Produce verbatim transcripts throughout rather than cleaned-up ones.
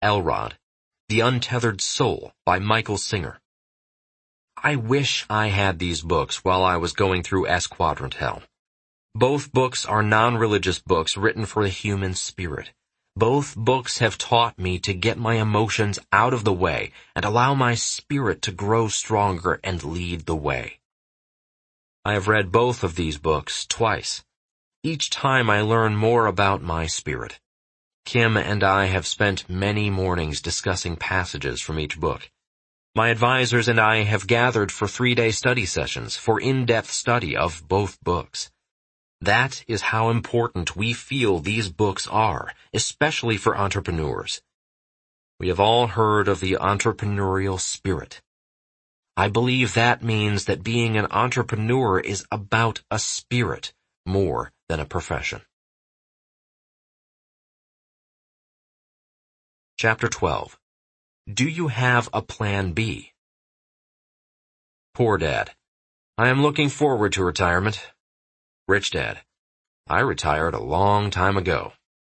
Elrod, The Untethered Soul by Michael Singer. I wish I had these books while I was going through S-Quadrant hell. Both books are non-religious books written for the human spirit. Both books have taught me to get my emotions out of the way and allow my spirit to grow stronger and lead the way. I have read both of these books twice. Each time I learn more about my spirit. Kim and I have spent many mornings discussing passages from each book. My advisors and I have gathered for three-day study sessions for in-depth study of both books. That is how important we feel these books are, especially for entrepreneurs. We have all heard of the entrepreneurial spirit. I believe that means that being an entrepreneur is about a spirit more than a profession. Chapter twelve. Do you have a plan B? Poor Dad. I am looking forward to retirement. Rich Dad. I retired a long time ago.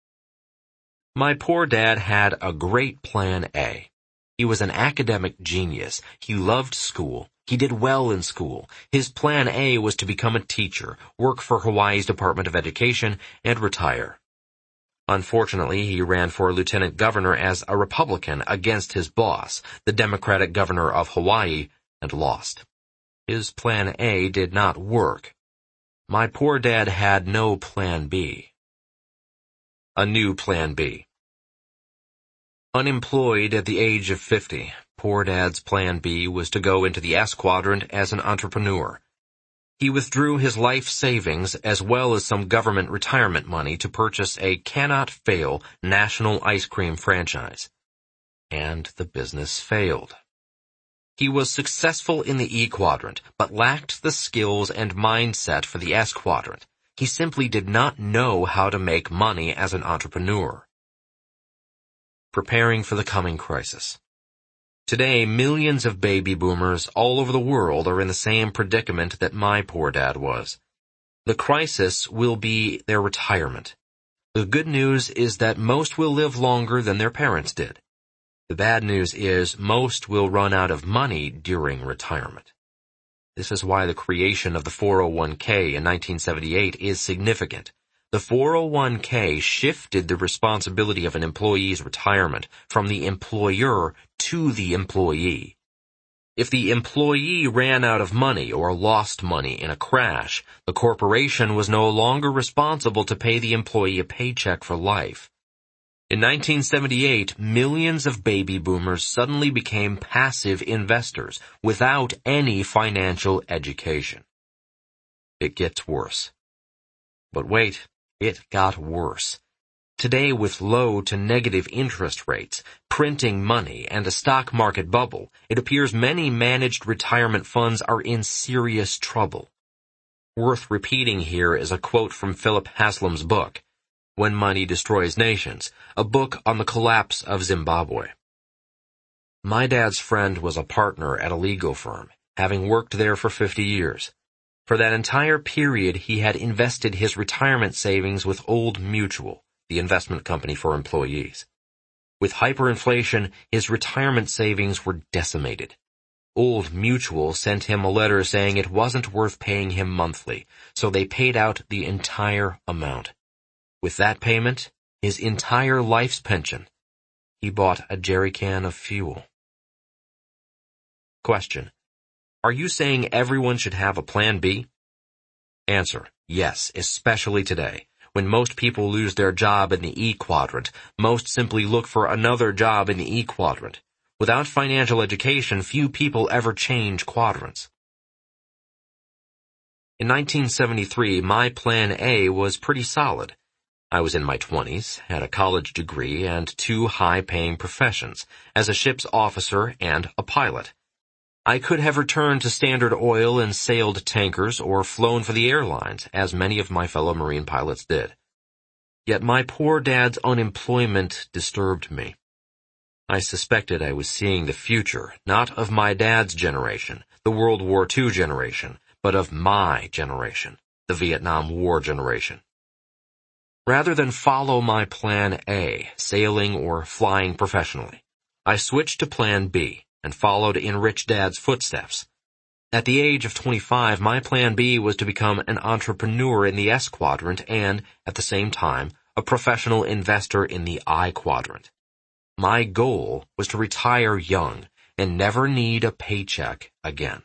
My poor dad had a great plan A. He was an academic genius. He loved school. He did well in school. His plan A was to become a teacher, work for Hawaii's Department of Education, and retire. Unfortunately, he ran for lieutenant governor as a Republican against his boss, the Democratic governor of Hawaii, and lost. His plan A did not work. My poor dad had no plan B. A new plan B. Unemployed at the age of fifty, poor dad's plan B was to go into the S-Quadrant as an entrepreneur. He withdrew his life savings as well as some government retirement money to purchase a cannot-fail national ice cream franchise. And the business failed. He was successful in the E-Quadrant, but lacked the skills and mindset for the S-Quadrant. He simply did not know how to make money as an entrepreneur. Preparing for the coming crisis. Today, millions of baby boomers all over the world are in the same predicament that my poor dad was. The crisis will be their retirement. The good news is that most will live longer than their parents did. The bad news is most will run out of money during retirement. This is why the creation of the four oh one k in nineteen seventy-eight is significant. The four oh one k shifted the responsibility of an employee's retirement from the employer to the employee. If the employee ran out of money or lost money in a crash, the corporation was no longer responsible to pay the employee a paycheck for life. In nineteen seventy-eight, millions of baby boomers suddenly became passive investors without any financial education. It gets worse. But wait, it got worse. Today, with low to negative interest rates, printing money, and a stock market bubble, it appears many managed retirement funds are in serious trouble. Worth repeating here is a quote from Philip Haslam's book, When Money Destroys Nations, a book on the collapse of Zimbabwe. My dad's friend was a partner at a legal firm, having worked there for fifty years. For that entire period, he had invested his retirement savings with Old Mutual, the investment company for employees. With hyperinflation, his retirement savings were decimated. Old Mutual sent him a letter saying it wasn't worth paying him monthly, so they paid out the entire amount. With that payment, his entire life's pension, he bought a jerry can of fuel. Question. Are you saying everyone should have a plan B? Answer. Yes, especially today. When most people lose their job in the E-Quadrant, most simply look for another job in the E-Quadrant. Without financial education, few people ever change quadrants. In nineteen seventy-three, my plan A was pretty solid. I was in my twenties, had a college degree, and two high-paying professions, as a ship's officer and a pilot. I could have returned to Standard Oil and sailed tankers or flown for the airlines, as many of my fellow Marine pilots did. Yet my poor dad's unemployment disturbed me. I suspected I was seeing the future, not of my dad's generation, the World War Two generation, but of my generation, the Vietnam War generation. Rather than follow my plan A, sailing or flying professionally, I switched to plan B and followed in Rich Dad's footsteps. At the age of twenty-five, my plan B was to become an entrepreneur in the S quadrant and, at the same time, a professional investor in the I quadrant. My goal was to retire young and never need a paycheck again.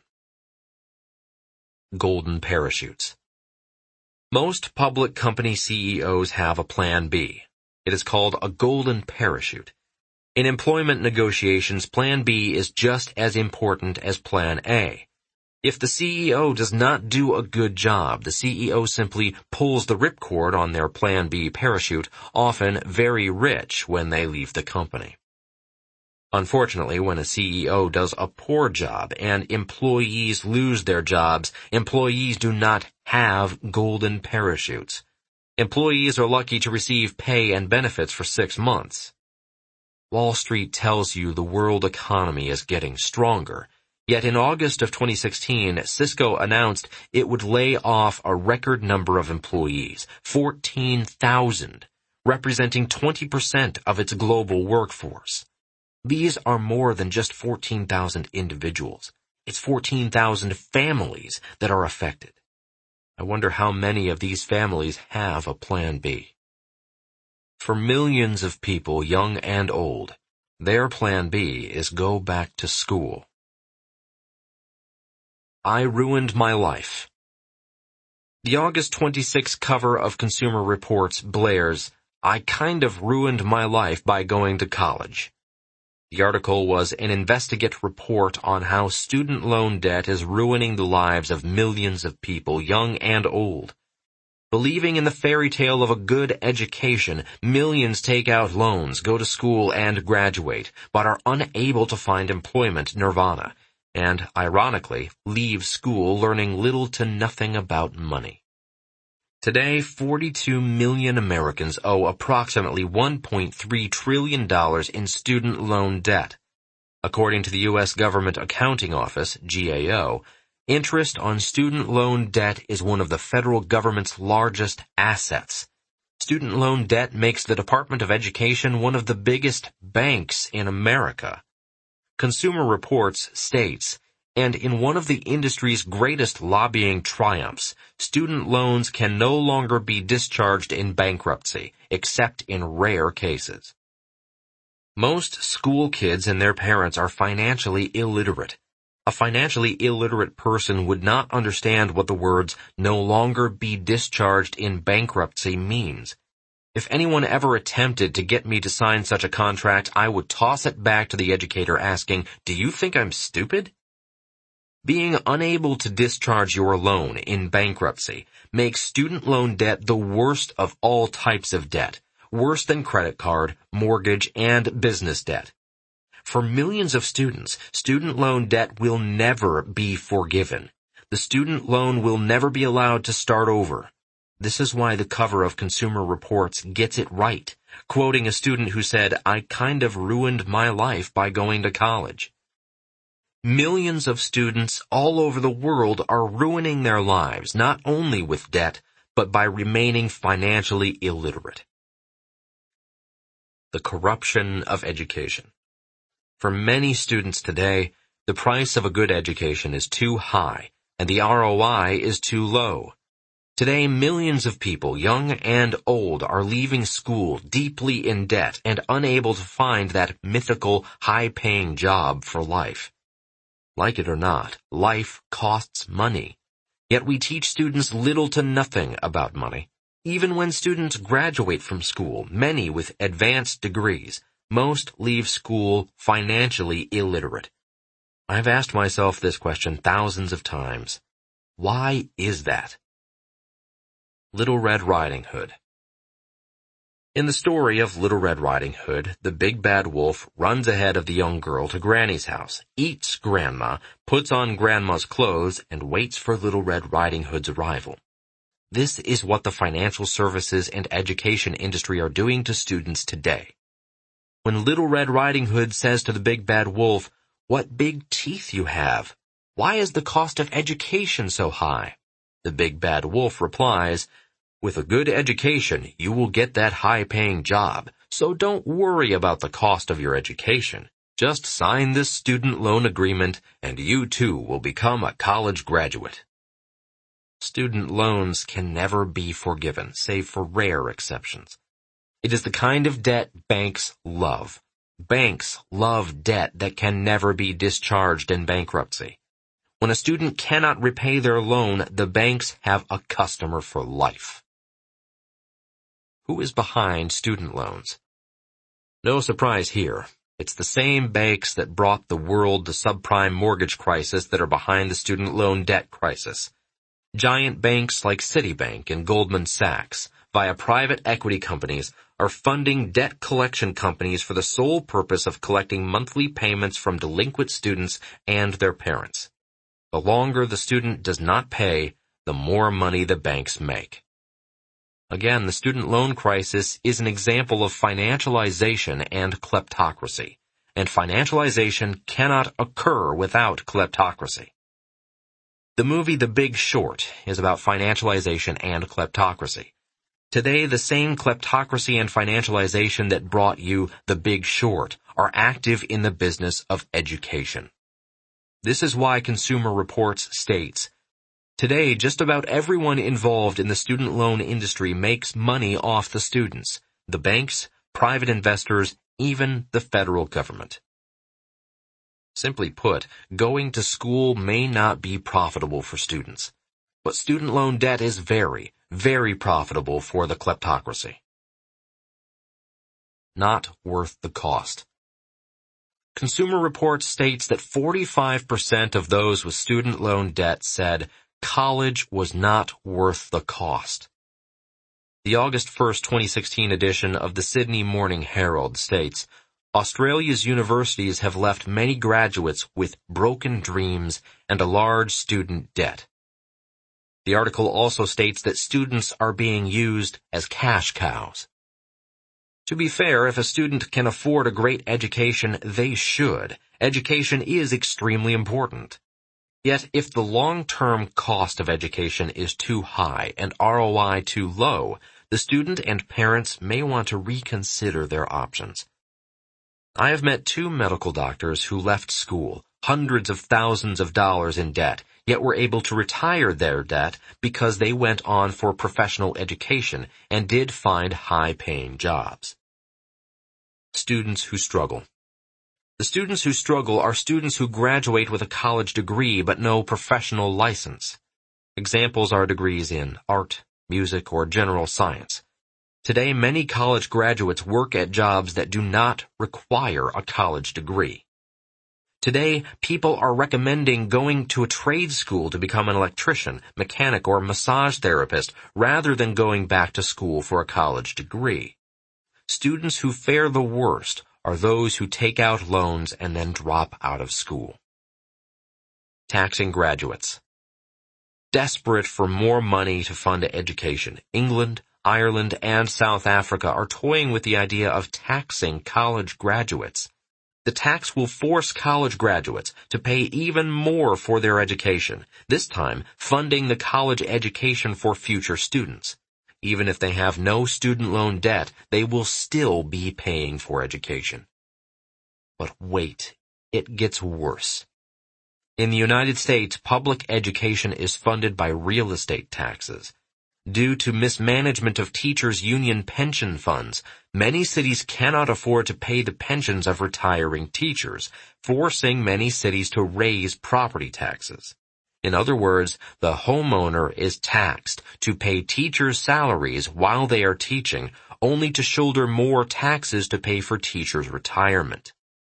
Golden parachutes. Most public company C E Os have a plan B. It is called a golden parachute. In employment negotiations, plan B is just as important as plan A. If the C E O does not do a good job, the C E O simply pulls the ripcord on their plan B parachute, often very rich when they leave the company. Unfortunately, when a C E O does a poor job and employees lose their jobs, employees do not have golden parachutes. Employees are lucky to receive pay and benefits for six months. Wall Street tells you the world economy is getting stronger. Yet in August of twenty sixteen, Cisco announced it would lay off a record number of employees, fourteen thousand, representing twenty percent of its global workforce. These are more than just fourteen thousand individuals. It's fourteen thousand families that are affected. I wonder how many of these families have a plan B. For millions of people, young and old, their plan B is go back to school. I ruined my life. The August twenty-sixth cover of Consumer Reports blares, "I kind of ruined my life by going to college." The article was an investigate report on how student loan debt is ruining the lives of millions of people, young and old. Believing in the fairy tale of a good education, millions take out loans, go to school, and graduate, but are unable to find employment nirvana, and, ironically, leave school learning little to nothing about money. Today, forty-two million Americans owe approximately one point three trillion dollars in student loan debt. According to the U S Government Accounting Office, G A O, interest on student loan debt is one of the federal government's largest assets. Student loan debt makes the Department of Education one of the biggest banks in America. Consumer Reports states, and in one of the industry's greatest lobbying triumphs, student loans can no longer be discharged in bankruptcy, except in rare cases. Most school kids and their parents are financially illiterate. A financially illiterate person would not understand what the words "no longer be discharged in bankruptcy" means. If anyone ever attempted to get me to sign such a contract, I would toss it back to the educator asking, "Do you think I'm stupid?" Being unable to discharge your loan in bankruptcy makes student loan debt the worst of all types of debt, worse than credit card, mortgage, and business debt. For millions of students, student loan debt will never be forgiven. The student loan will never be allowed to start over. This is why the cover of Consumer Reports gets it right, quoting a student who said, "I kind of ruined my life by going to college." Millions of students all over the world are ruining their lives, not only with debt, but by remaining financially illiterate. The corruption of education. For many students today, the price of a good education is too high, and the R O I is too low. Today, millions of people, young and old, are leaving school deeply in debt and unable to find that mythical, high-paying job for life. Like it or not, life costs money. Yet we teach students little to nothing about money. Even when students graduate from school, many with advanced degrees, most leave school financially illiterate. I've asked myself this question thousands of times. Why is that? Little Red Riding Hood. In the story of Little Red Riding Hood, the big bad wolf runs ahead of the young girl to Granny's house, eats Grandma, puts on Grandma's clothes, and waits for Little Red Riding Hood's arrival. This is what the financial services and education industry are doing to students today. When Little Red Riding Hood says to the big bad wolf, "What big teeth you have! Why is the cost of education so high?" The big bad wolf replies, With a good education, you will get that high-paying job, so don't worry about the cost of your education. Just sign this student loan agreement, and you too will become a college graduate. Student loans can never be forgiven, save for rare exceptions. It is the kind of debt banks love. Banks love debt that can never be discharged in bankruptcy. When a student cannot repay their loan, the banks have a customer for life. Who is behind student loans? No surprise here. It's the same banks that brought the world the subprime mortgage crisis that are behind the student loan debt crisis. Giant banks like Citibank and Goldman Sachs, via private equity companies, are funding debt collection companies for the sole purpose of collecting monthly payments from delinquent students and their parents. The longer the student does not pay, the more money the banks make. Again, the student loan crisis is an example of financialization and kleptocracy, and financialization cannot occur without kleptocracy. The movie The Big Short is about financialization and kleptocracy. Today, the same kleptocracy and financialization that brought you The Big Short are active in the business of education. This is why Consumer Reports states, today, just about everyone involved in the student loan industry makes money off the students, the banks, private investors, even the federal government. Simply put, going to school may not be profitable for students, but student loan debt is very, very profitable for the kleptocracy. Not worth the cost. Consumer Reports states that forty-five percent of those with student loan debt said college was not worth the cost. The August first, twenty sixteen edition of the Sydney Morning Herald states, Australia's universities have left many graduates with broken dreams and a large student debt. The article also states that students are being used as cash cows. To be fair, if a student can afford a great education, they should. Education is extremely important. Yet, if the long-term cost of education is too high and R O I too low, the student and parents may want to reconsider their options. I have met two medical doctors who left school, hundreds of thousands of dollars in debt, yet were able to retire their debt because they went on for professional education and did find high-paying jobs. Students who struggle. The students who struggle are students who graduate with a college degree but no professional license. Examples are degrees in art, music, or general science. Today, many college graduates work at jobs that do not require a college degree. Today, people are recommending going to a trade school to become an electrician, mechanic, or massage therapist rather than going back to school for a college degree. Students who fare the worst are those who take out loans and then drop out of school. Taxing graduates. Desperate for more money to fund education, England, Ireland, and South Africa are toying with the idea of taxing college graduates. The tax will force college graduates to pay even more for their education, this time funding the college education for future students. Even if they have no student loan debt, they will still be paying for education. But wait, it gets worse. In the United States, public education is funded by real estate taxes. Due to mismanagement of teachers' union pension funds, many cities cannot afford to pay the pensions of retiring teachers, forcing many cities to raise property taxes. In other words, the homeowner is taxed to pay teachers' salaries while they are teaching, only to shoulder more taxes to pay for teachers' retirement.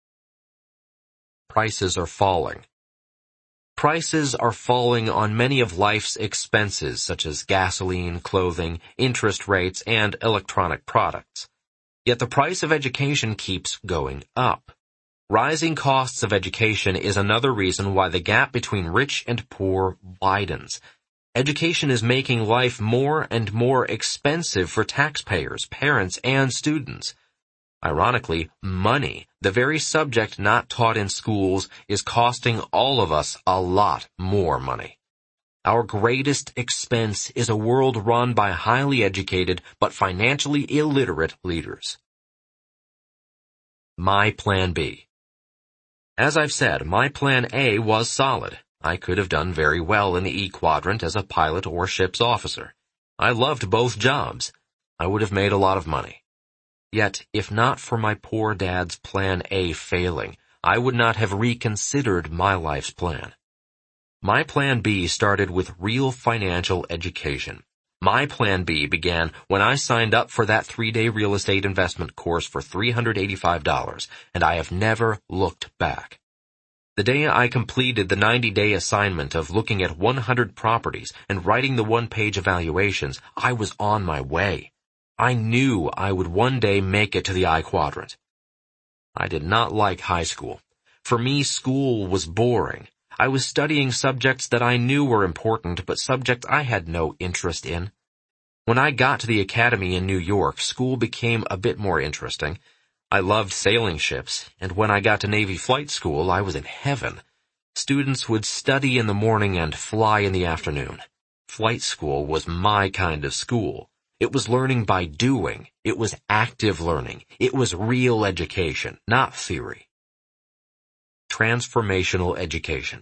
Prices are falling. Prices are falling on many of life's expenses, such as gasoline, clothing, interest rates, and electronic products. Yet the price of education keeps going up. Rising costs of education is another reason why the gap between rich and poor widens. Education is making life more and more expensive for taxpayers, parents, and students. Ironically, money, the very subject not taught in schools, is costing all of us a lot more money. Our greatest expense is a world run by highly educated but financially illiterate leaders. My Plan B. As I've said, my Plan A was solid. I could have done very well in the E quadrant as a pilot or ship's officer. I loved both jobs. I would have made a lot of money. Yet, if not for my poor dad's Plan A failing, I would not have reconsidered my life's plan. My Plan B started with real financial education. My Plan B began when I signed up for that three-day real estate investment course for three hundred eighty-five dollars, and I have never looked back. The day I completed the ninety-day assignment of looking at one hundred properties and writing the one-page evaluations, I was on my way. I knew I would one day make it to the I quadrant. I did not like high school. For me, school was boring. I was studying subjects that I knew were important, but subjects I had no interest in. When I got to the academy in New York, school became a bit more interesting. I loved sailing ships, and when I got to Navy flight school, I was in heaven. Students would study in the morning and fly in the afternoon. Flight school was my kind of school. It was learning by doing. It was active learning. It was real education, not theory. Transformational education.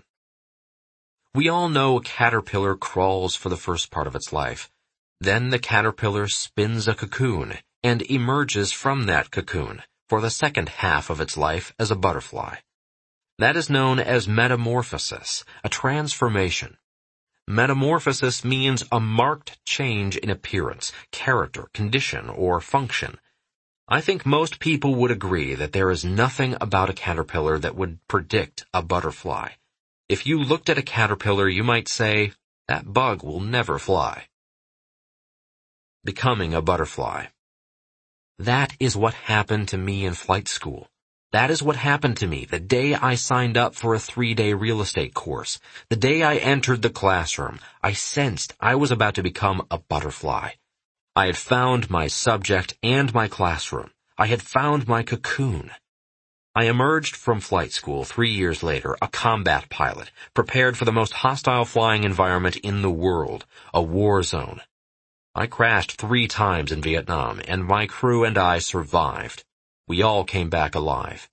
We all know a caterpillar crawls for the first part of its life. Then the caterpillar spins a cocoon and emerges from that cocoon for the second half of its life as a butterfly. That is known as metamorphosis, a transformation. Metamorphosis means a marked change in appearance, character, condition, or function. I think most people would agree that there is nothing about a caterpillar that would predict a butterfly. If you looked at a caterpillar, you might say, that bug will never fly. Becoming a butterfly. That is what happened to me in flight school. That is what happened to me the day I signed up for a three-day real estate course. The day I entered the classroom, I sensed I was about to become a butterfly. I had found my subject and my classroom. I had found my cocoon. I emerged from flight school three years later, a combat pilot, prepared for the most hostile flying environment in the world, a war zone. I crashed three times in Vietnam, and my crew and I survived. We all came back alive.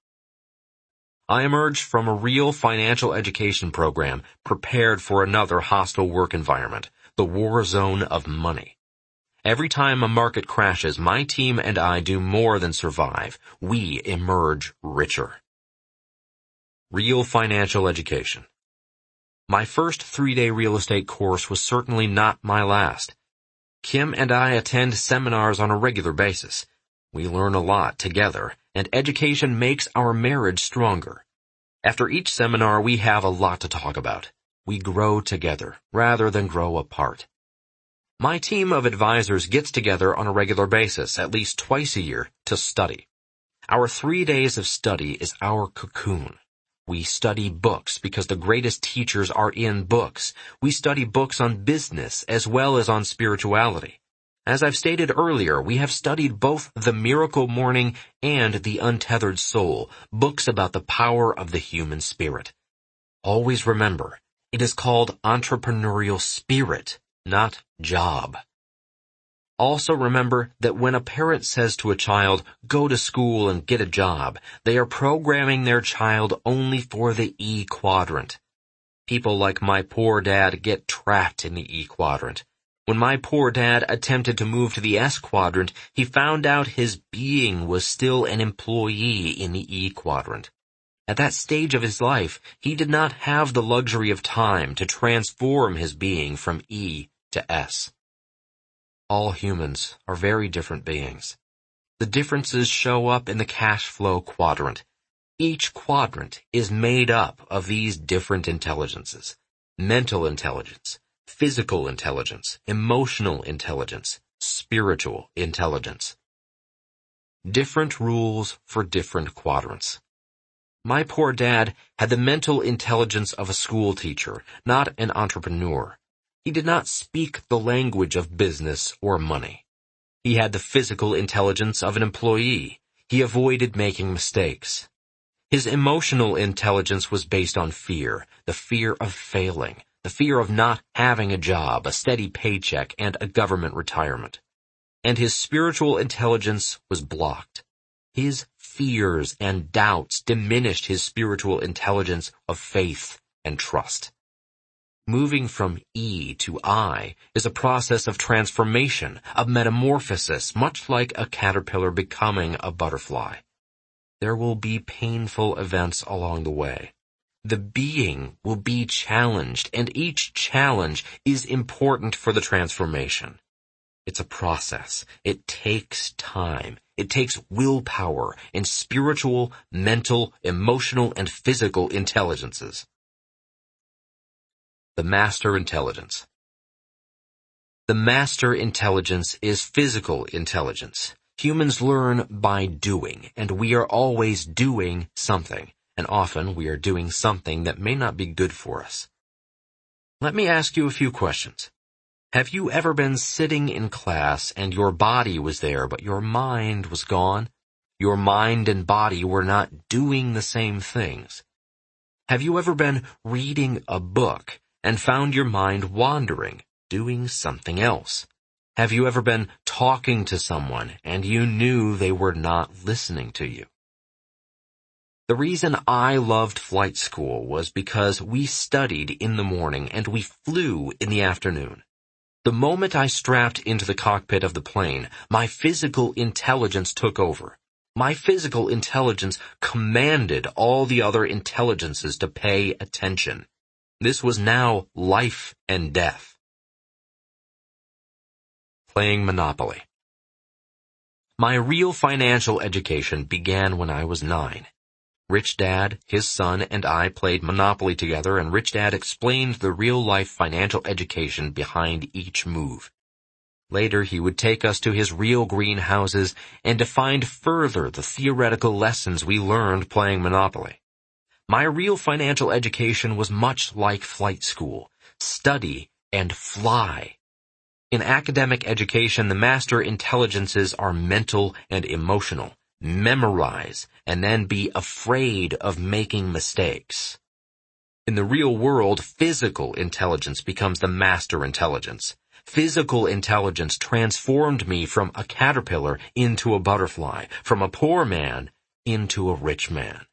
I emerged from a real financial education program, prepared for another hostile work environment, the war zone of money. Every time a market crashes, my team and I do more than survive. We emerge richer. Real financial education. My first three-day real estate course was certainly not my last. Kim and I attend seminars on a regular basis. We learn a lot together, and education makes our marriage stronger. After each seminar, we have a lot to talk about. We grow together, rather than grow apart. My team of advisors gets together on a regular basis, at least twice a year, to study. Our three days of study is our cocoon. We study books because the greatest teachers are in books. We study books on business as well as on spirituality. As I've stated earlier, we have studied both The Miracle Morning and The Untethered Soul, books about the power of the human spirit. Always remember, it is called entrepreneurial spirit, not job. Also remember that when a parent says to a child, go to school and get a job, they are programming their child only for the E quadrant. People like my poor dad get trapped in the E quadrant. When my poor dad attempted to move to the S quadrant, he found out his being was still an employee in the E quadrant. At that stage of his life, he did not have the luxury of time to transform his being from E to S. All humans are very different beings. The differences show up in the cash flow quadrant. Each quadrant is made up of these different intelligences: mental intelligence, physical intelligence, emotional intelligence, spiritual intelligence. Different rules for different quadrants. My poor dad had the mental intelligence of a school teacher, not an entrepreneur. He did not speak the language of business or money. He had the physical intelligence of an employee. He avoided making mistakes. His emotional intelligence was based on fear, the fear of failing, the fear of not having a job, a steady paycheck, and a government retirement. And his spiritual intelligence was blocked. His fears and doubts diminished his spiritual intelligence of faith and trust. Moving from E to I is a process of transformation, of metamorphosis, much like a caterpillar becoming a butterfly. There will be painful events along the way. The being will be challenged, and each challenge is important for the transformation. It's a process. It takes time. It takes willpower and spiritual, mental, emotional, and physical intelligences. The master intelligence. The master intelligence is physical intelligence. Humans learn by doing, and we are always doing something, and often we are doing something that may not be good for us. Let me ask you a few questions. Have you ever been sitting in class and your body was there, but your mind was gone? Your mind and body were not doing the same things. Have you ever been reading a book and found your mind wandering, doing something else? Have you ever been talking to someone and you knew they were not listening to you? The reason I loved flight school was because we studied in the morning and we flew in the afternoon. The moment I strapped into the cockpit of the plane, my physical intelligence took over. My physical intelligence commanded all the other intelligences to pay attention. This was now life and death. Playing Monopoly. My real financial education began when I was nine. Rich Dad, his son, and I played Monopoly together, and Rich Dad explained the real-life financial education behind each move. Later, he would take us to his real greenhouses and define further the theoretical lessons we learned playing Monopoly. My real financial education was much like flight school: study and fly. In academic education, the master intelligences are mental and emotional. Memorize, and then be afraid of making mistakes. In the real world, physical intelligence becomes the master intelligence. Physical intelligence transformed me from a caterpillar into a butterfly, from a poor man into a rich man.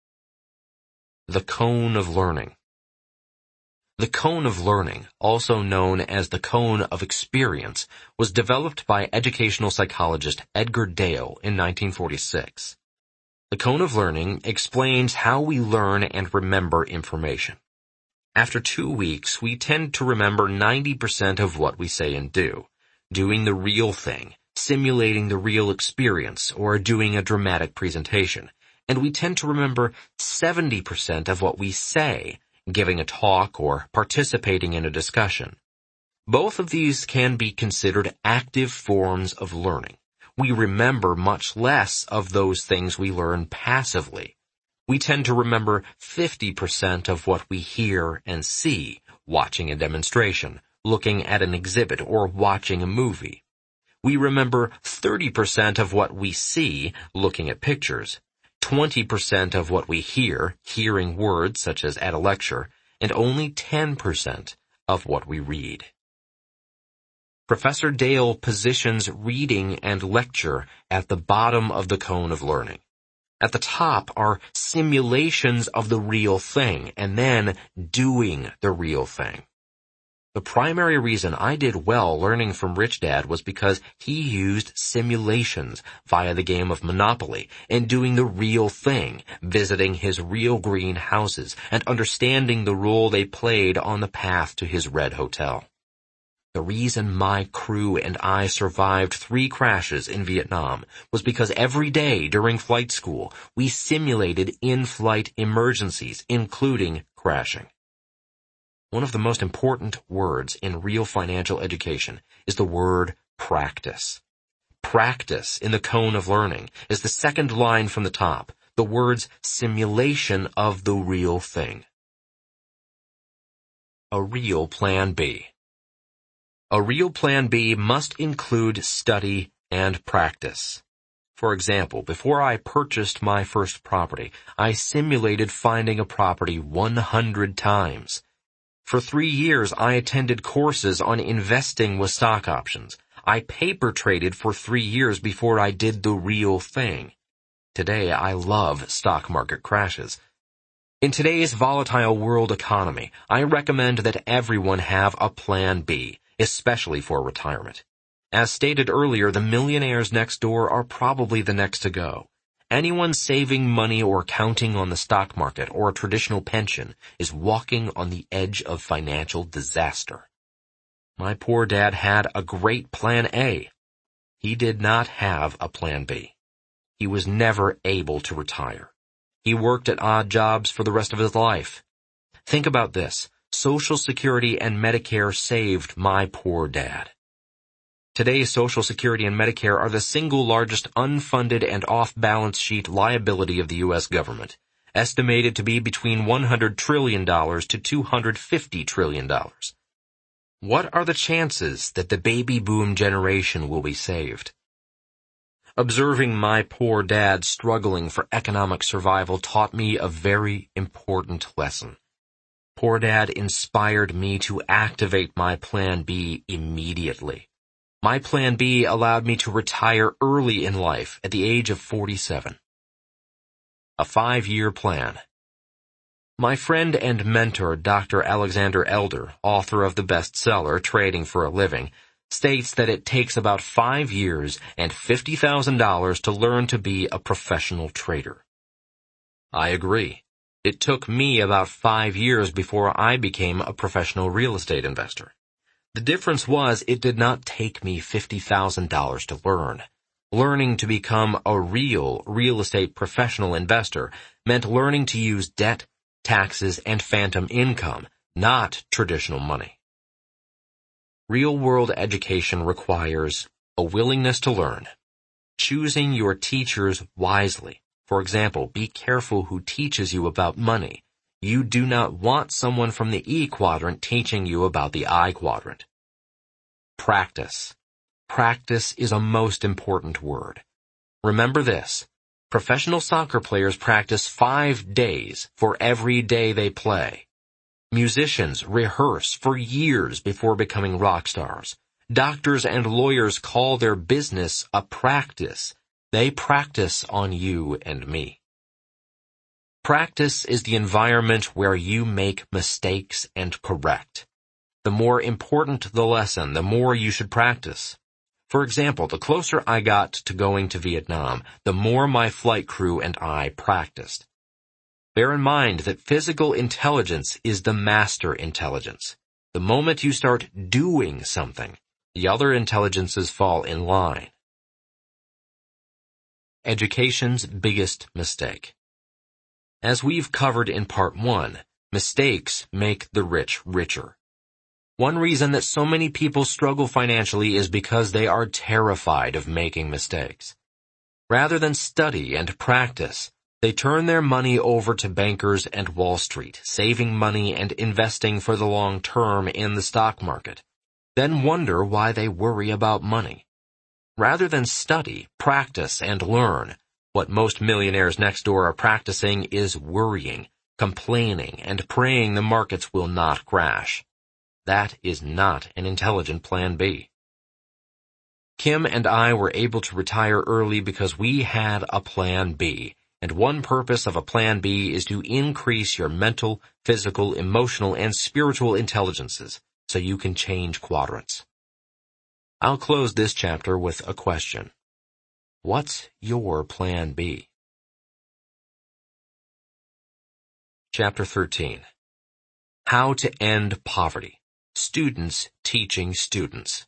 The cone of learning. The cone of learning, also known as the cone of experience, was developed by educational psychologist Edgar Dale in nineteen forty-six. The cone of learning explains how we learn and remember information. After two weeks, we tend to remember ninety percent of what we say and do, doing the real thing, simulating the real experience, or doing a dramatic presentation. And we tend to remember seventy percent of what we say, giving a talk or participating in a discussion. Both of these can be considered active forms of learning. We remember much less of those things we learn passively. We tend to remember fifty percent of what we hear and see, watching a demonstration, looking at an exhibit, or watching a movie. We remember thirty percent of what we see, looking at pictures, twenty percent of what we hear, hearing words such as at a lecture, and only ten percent of what we read. Professor Dale positions reading and lecture at the bottom of the cone of learning. At the top are simulations of the real thing, and then doing the real thing. The primary reason I did well learning from Rich Dad was because he used simulations via the game of Monopoly and doing the real thing, visiting his real greenhouses and understanding the role they played on the path to his red hotel. The reason my crew and I survived three crashes in Vietnam was because every day during flight school we simulated in-flight emergencies, including crashing. One of the most important words in real financial education is the word practice. Practice in the cone of learning is the second line from the top, the words simulation of the real thing. A real plan B. A real plan B must include study and practice. For example, before I purchased my first property, I simulated finding a property one hundred times. For three years, I attended courses on investing with stock options. I paper traded for three years before I did the real thing. Today, I love stock market crashes. In today's volatile world economy, I recommend that everyone have a plan B, especially for retirement. As stated earlier, the millionaires next door are probably the next to go. Anyone saving money or counting on the stock market or a traditional pension is walking on the edge of financial disaster. My poor dad had a great plan A. He did not have a plan B. He was never able to retire. He worked at odd jobs for the rest of his life. Think about this. Social Security and Medicare saved my poor dad. Today, Social Security and Medicare are the single largest unfunded and off-balance sheet liability of the U S government, estimated to be between one hundred trillion dollars to two hundred fifty trillion dollars. What are the chances that the baby boom generation will be saved? Observing my poor dad struggling for economic survival taught me a very important lesson. Poor dad inspired me to activate my plan B immediately. My plan B allowed me to retire early in life at the age of forty-seven. A five-year plan. My friend and mentor, Doctor Alexander Elder, author of the bestseller Trading for a Living, states that it takes about five years and fifty thousand dollars to learn to be a professional trader. I agree. It took me about five years before I became a professional real estate investor. The difference was it did not take me fifty thousand dollars to learn. Learning to become a real real estate professional investor meant learning to use debt, taxes, and phantom income, not traditional money. Real-world education requires a willingness to learn, choosing your teachers wisely. For example, be careful who teaches you about money. You do not want someone from the E quadrant teaching you about the I quadrant. Practice. Practice is a most important word. Remember this. Professional soccer players practice five days for every day they play. Musicians rehearse for years before becoming rock stars. Doctors and lawyers call their business a practice. They practice on you and me. Practice is the environment where you make mistakes and correct. The more important the lesson, the more you should practice. For example, the closer I got to going to Vietnam, the more my flight crew and I practiced. Bear in mind that physical intelligence is the master intelligence. The moment you start doing something, the other intelligences fall in line. Education's biggest mistake. As we've covered in part one, mistakes make the rich richer. One reason that so many people struggle financially is because they are terrified of making mistakes. Rather than study and practice, they turn their money over to bankers and Wall Street, saving money and investing for the long term in the stock market, then wonder why they worry about money. Rather than study, practice, and learn, what most millionaires next door are practicing is worrying, complaining, and praying the markets will not crash. That is not an intelligent plan B. Kim and I were able to retire early because we had a plan B, and one purpose of a plan B is to increase your mental, physical, emotional, and spiritual intelligences so you can change quadrants. I'll close this chapter with a question. What's your plan B? Chapter thirteen. How to End Poverty. Students teaching students.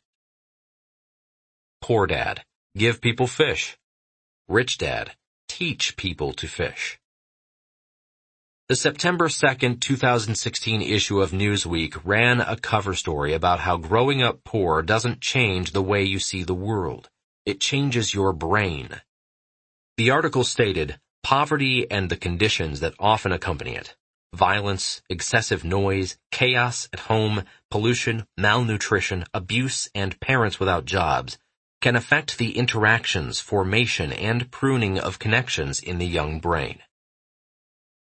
Poor dad, give people fish. Rich dad, teach people to fish. The September second, two thousand sixteen issue of Newsweek ran a cover story about how growing up poor doesn't change the way you see the world. It changes your brain. The article stated, poverty and the conditions that often accompany it. Violence, excessive noise, chaos at home, pollution, malnutrition, abuse, and parents without jobs can affect the interactions, formation, and pruning of connections in the young brain.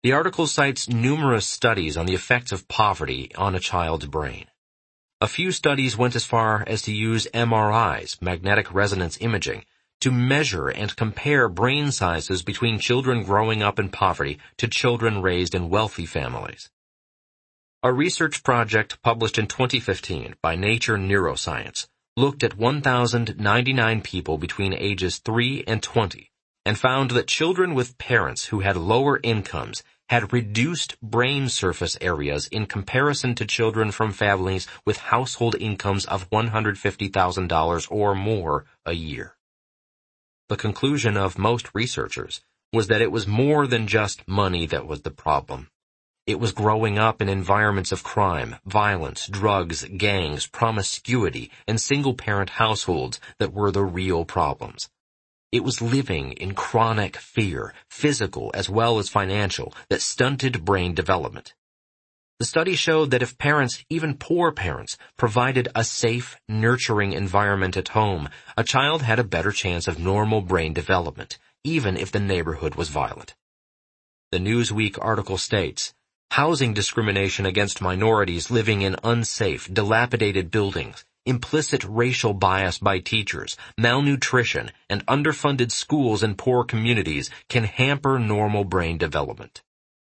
The article cites numerous studies on the effects of poverty on a child's brain. A few studies went as far as to use M R Is, magnetic resonance imaging, to measure and compare brain sizes between children growing up in poverty to children raised in wealthy families. A research project published in twenty fifteen by Nature Neuroscience looked at one thousand ninety-nine people between ages three and twenty and found that children with parents who had lower incomes had reduced brain surface areas in comparison to children from families with household incomes of one hundred fifty thousand dollars or more a year. The conclusion of most researchers was that it was more than just money that was the problem. It was growing up in environments of crime, violence, drugs, gangs, promiscuity, and single-parent households that were the real problems. It was living in chronic fear, physical as well as financial, that stunted brain development. The study showed that if parents, even poor parents, provided a safe, nurturing environment at home, a child had a better chance of normal brain development, even if the neighborhood was violent. The Newsweek article states, housing discrimination against minorities living in unsafe, dilapidated buildings, implicit racial bias by teachers, malnutrition, and underfunded schools in poor communities can hamper normal brain development.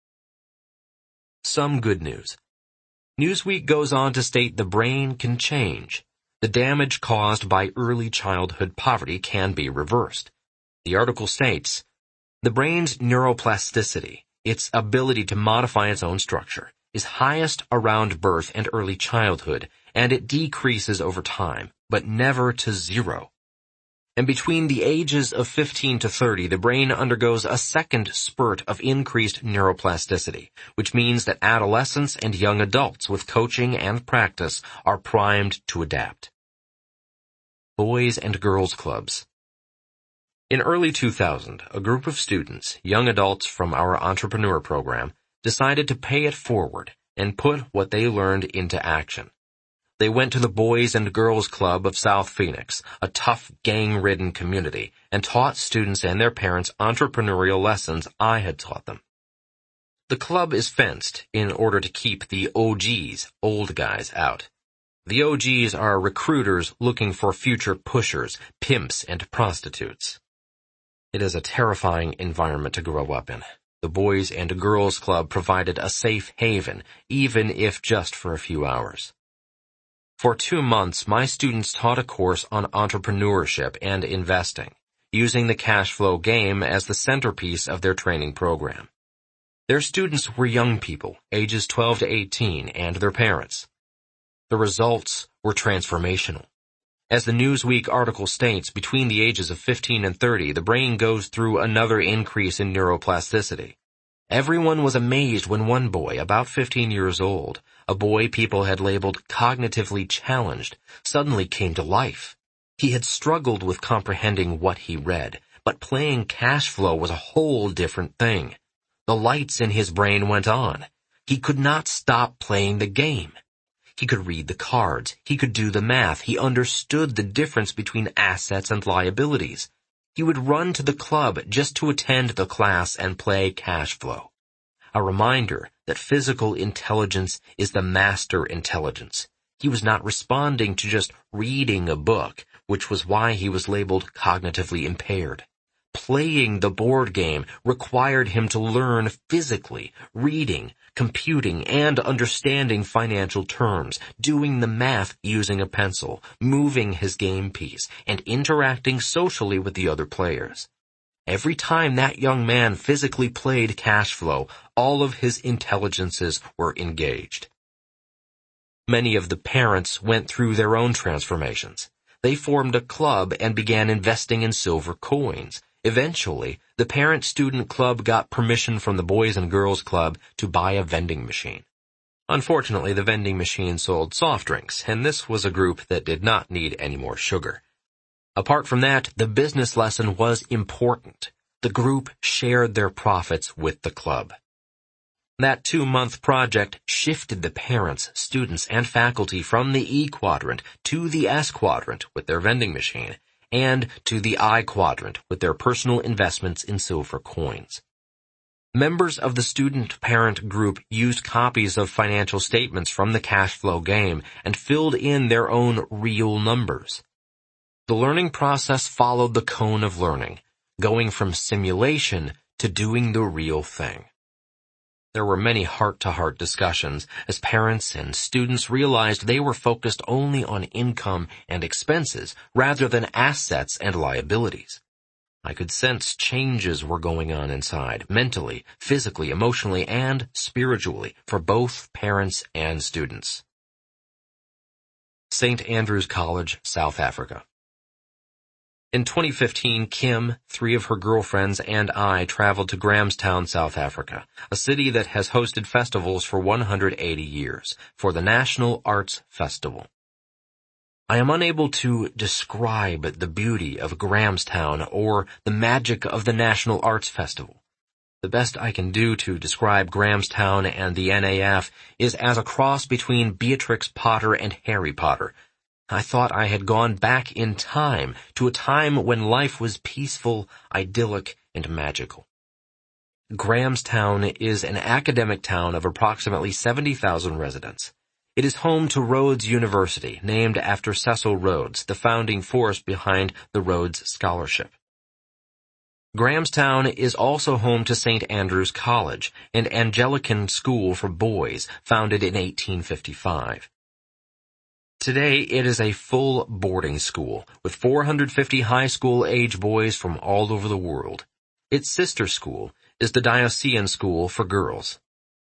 Some good news. Newsweek goes on to state the brain can change. The damage caused by early childhood poverty can be reversed. The article states, the brain's neuroplasticity, its ability to modify its own structure, is highest around birth and early childhood, and it decreases over time, but never to zero. And between the ages of fifteen to thirty, the brain undergoes a second spurt of increased neuroplasticity, which means that adolescents and young adults with coaching and practice are primed to adapt. Boys and Girls Clubs. In early two thousand, a group of students, young adults from our entrepreneur program, decided to pay it forward and put what they learned into action. They went to the Boys and Girls Club of South Phoenix, a tough, gang-ridden community, and taught students and their parents entrepreneurial lessons I had taught them. The club is fenced in order to keep the O Gs, old guys, out. The O Gs are recruiters looking for future pushers, pimps, and prostitutes. It is a terrifying environment to grow up in. The Boys and Girls Club provided a safe haven, even if just for a few hours. For two months, my students taught a course on entrepreneurship and investing, using the cash flow game as the centerpiece of their training program. Their students were young people, ages twelve to eighteen, and their parents. The results were transformational. As the Newsweek article states, between the ages of fifteen and thirty, the brain goes through another increase in neuroplasticity. Everyone was amazed when one boy, about fifteen years old, a boy people had labeled cognitively challenged, suddenly came to life. He had struggled with comprehending what he read, but playing cash flow was a whole different thing. The lights in his brain went on. He could not stop playing the game. He could read the cards. He could do the math. He understood the difference between assets and liabilities. He would run to the club just to attend the class and play cash flow. A reminder that physical intelligence is the master intelligence. He was not responding to just reading a book, which was why he was labeled cognitively impaired. Playing the board game required him to learn physically, reading, computing, and understanding financial terms, doing the math using a pencil, moving his game piece, and interacting socially with the other players. Every time that young man physically played cash flow, all of his intelligences were engaged. Many of the parents went through their own transformations. They formed a club and began investing in silver coins. Eventually, the parent-student club got permission from the Boys and Girls Club to buy a vending machine. Unfortunately, the vending machine sold soft drinks, and this was a group that did not need any more sugar. Apart from that, the business lesson was important. The group shared their profits with the club. That two-month project shifted the parents, students, and faculty from the E quadrant to the S quadrant with their vending machine, and to the I quadrant with their personal investments in silver coins. Members of the student-parent group used copies of financial statements from the cash flow game and filled in their own real numbers. The learning process followed the cone of learning, going from simulation to doing the real thing. There were many heart-to-heart discussions as parents and students realized they were focused only on income and expenses rather than assets and liabilities. I could sense changes were going on inside, mentally, physically, emotionally, and spiritually, for both parents and students. Saint Andrews College, South Africa. In twenty fifteen, Kim, three of her girlfriends, and I traveled to Grahamstown, South Africa, a city that has hosted festivals for one hundred eighty years, for the National Arts Festival. I am unable to describe the beauty of Grahamstown or the magic of the National Arts Festival. The best I can do to describe Grahamstown and the N A F is as a cross between Beatrix Potter and Harry Potter. I thought I had gone back in time to a time when life was peaceful, idyllic, and magical. Grahamstown is an academic town of approximately seventy thousand residents. It is home to Rhodes University, named after Cecil Rhodes, the founding force behind the Rhodes Scholarship. Grahamstown is also home to Saint Andrews College, an Anglican school for boys founded in eighteen fifty-five. Today, it is a full boarding school with four hundred fifty high school-age boys from all over the world. Its sister school is the Diocesan School for Girls.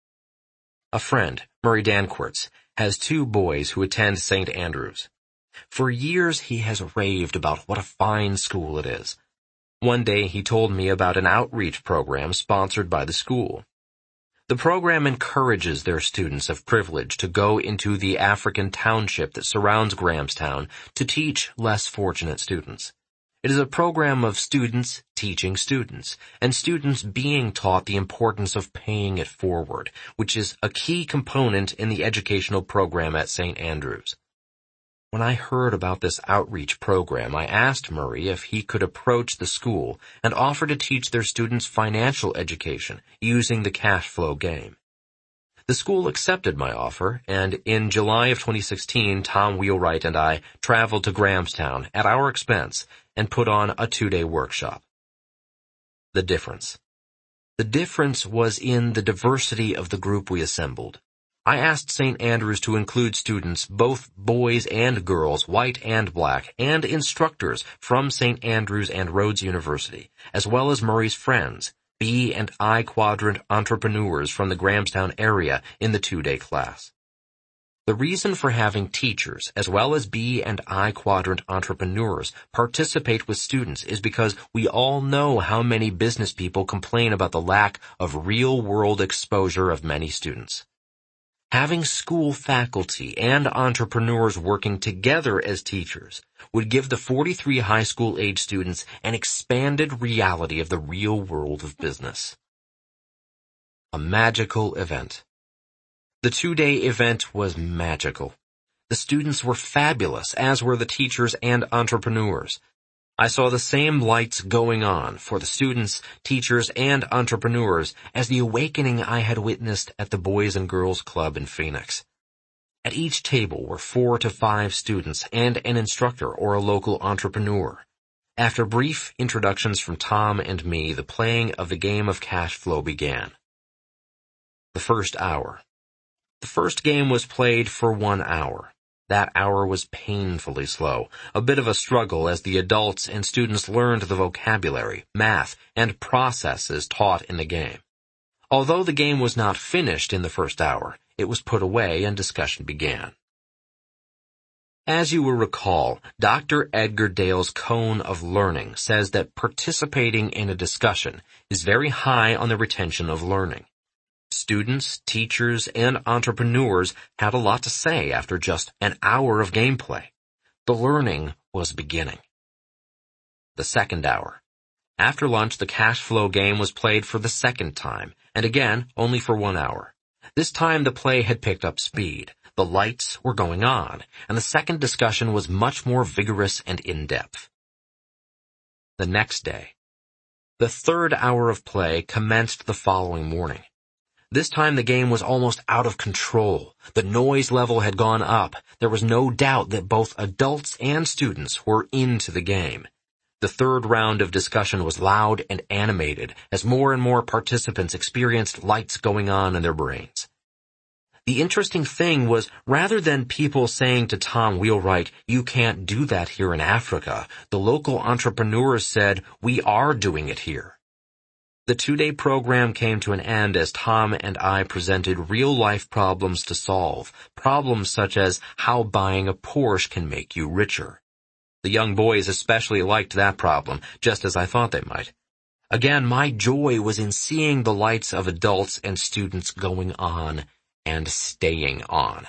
A friend, Murray Danquirts, has two boys who attend Saint Andrews. For years, he has raved about what a fine school it is. One day, he told me about an outreach program sponsored by the school. The program encourages their students of privilege to go into the African township that surrounds Grahamstown to teach less fortunate students. It is a program of students teaching students, and students being taught the importance of paying it forward, which is a key component in the educational program at Saint Andrews. When I heard about this outreach program, I asked Murray if he could approach the school and offer to teach their students financial education using the cash flow game. The school accepted my offer, and in July of twenty sixteen, Tom Wheelwright and I traveled to Grahamstown at our expense and put on a two-day workshop. The difference. The difference was in the diversity of the group we assembled. I asked Saint Andrews to include students, both boys and girls, white and black, and instructors from Saint Andrews and Rhodes University, as well as Murray's friends, B and I quadrant entrepreneurs from the Grahamstown area in the two-day class. The reason for having teachers, as well as B and I quadrant entrepreneurs, participate with students is because we all know how many business people complain about the lack of real-world exposure of many students. Having school faculty and entrepreneurs working together as teachers would give the forty-three high school-age students an expanded reality of the real world of business. A magical event. The two-day event was magical. The students were fabulous, as were the teachers and entrepreneurs. I saw the same lights going on for the students, teachers, and entrepreneurs as the awakening I had witnessed at the Boys and Girls Club in Phoenix. At each table were four to five students and an instructor or a local entrepreneur. After brief introductions from Tom and me, the playing of the game of cash flow began. The first hour. The first game was played for one hour. That hour was painfully slow, a bit of a struggle as the adults and students learned the vocabulary, math, and processes taught in the game. Although the game was not finished in the first hour, it was put away and discussion began. As you will recall, Doctor Edgar Dale's cone of learning says that participating in a discussion is very high on the retention of learning. Students, teachers, and entrepreneurs had a lot to say after just an hour of gameplay. The learning was beginning. The second hour. After lunch, the cash flow game was played for the second time, and again, only for one hour. This time the play had picked up speed. The lights were going on, and the second discussion was much more vigorous and in-depth. The next day. The third hour of play commenced the following morning. This time the game was almost out of control. The noise level had gone up. There was no doubt that both adults and students were into the game. The third round of discussion was loud and animated as more and more participants experienced lights going on in their brains. The interesting thing was, rather than people saying to Tom Wheelwright, "You can't do that here in Africa," the local entrepreneurs said, "We are doing it here." The two-day program came to an end as Tom and I presented real-life problems to solve, problems such as how buying a Porsche can make you richer. The young boys especially liked that problem, just as I thought they might. Again, my joy was in seeing the lights of adults and students going on and staying on.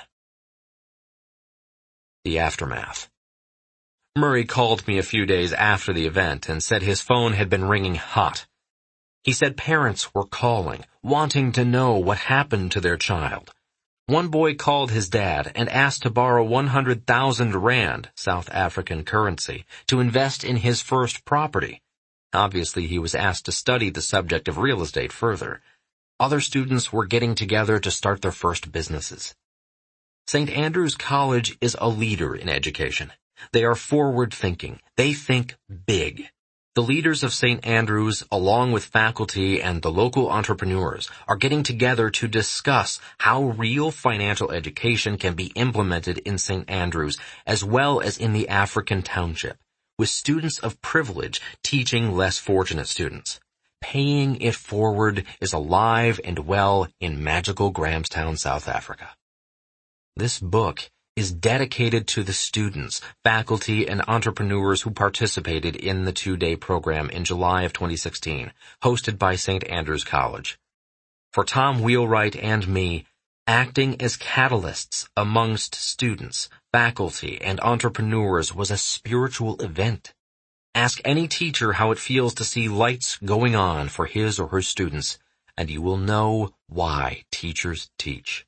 The aftermath. Murray called me a few days after the event and said his phone had been ringing hot. He said parents were calling, wanting to know what happened to their child. One boy called his dad and asked to borrow one hundred thousand rand, South African currency, to invest in his first property. Obviously, he was asked to study the subject of real estate further. Other students were getting together to start their first businesses. Saint Andrews College is a leader in education. They are forward-thinking. They think big. The leaders of Saint Andrews, along with faculty and the local entrepreneurs, are getting together to discuss how real financial education can be implemented in Saint Andrews as well as in the African township, with students of privilege teaching less fortunate students. Paying it forward is alive and well in magical Grahamstown, South Africa. This book is dedicated to the students, faculty, and entrepreneurs who participated in the two-day program in July of twenty sixteen, hosted by Saint Andrews College. For Tom Wheelwright and me, acting as catalysts amongst students, faculty, and entrepreneurs was a spiritual event. Ask any teacher how it feels to see lights going on for his or her students, and you will know why teachers teach.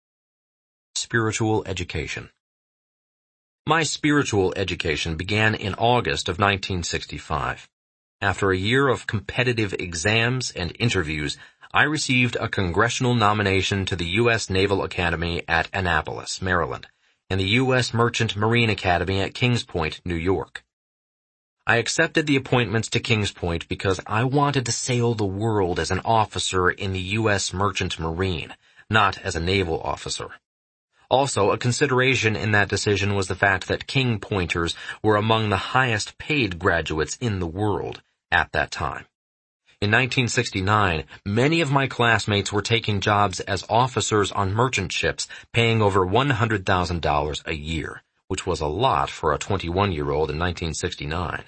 Spiritual education. My spiritual education began in August of nineteen sixty-five. After a year of competitive exams and interviews, I received a congressional nomination to the U S Naval Academy at Annapolis, Maryland, and the U S Merchant Marine Academy at Kings Point, New York. I accepted the appointments to Kings Point because I wanted to sail the world as an officer in the U S Merchant Marine, not as a naval officer. Also, a consideration in that decision was the fact that King Pointers were among the highest paid graduates in the world at that time. In nineteen sixty-nine, many of my classmates were taking jobs as officers on merchant ships, paying over one hundred thousand dollars a year, which was a lot for a twenty-one-year-old in nineteen sixty-nine.